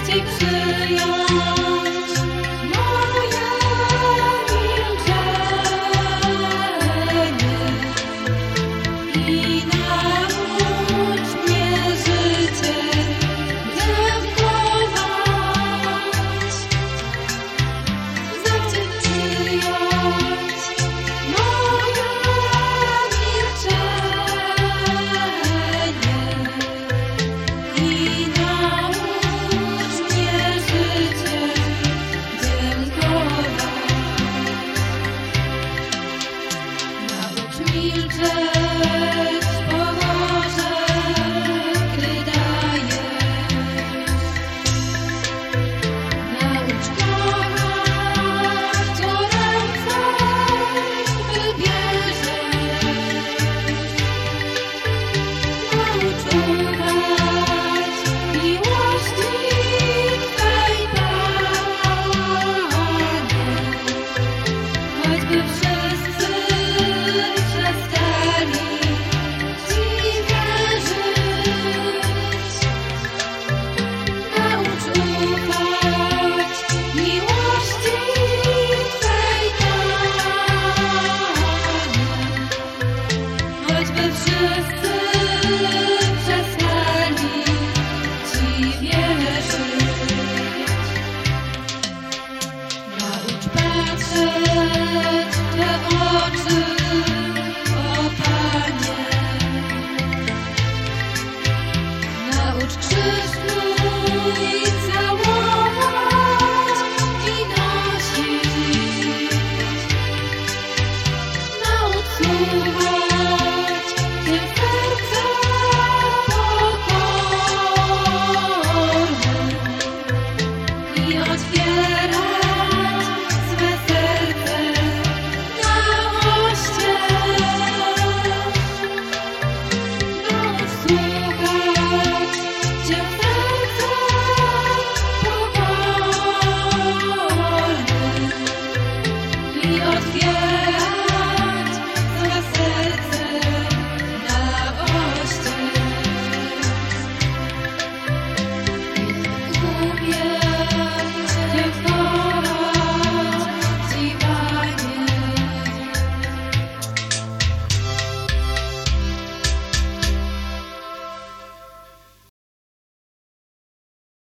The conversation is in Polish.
Ci przyjąć moje milczenie i naucz mnie życie dawkować. Zechciej przyjąć moje milczenie i naucz mnie życie dziękować. Naucz milczeć pomoże, gdy dajesz. Naucz kochać, co ręce wybierzesz. Naucz ufać miłości Twej, Panie, choćby wszyscy przestali Ci wierzyć. Naucz ufać miłości Twej, Panie, choćby wszyscy przestali Ci wierzyć. Naucz patrzeć w Twe oczy, o Panie. Naucz krzyż Twój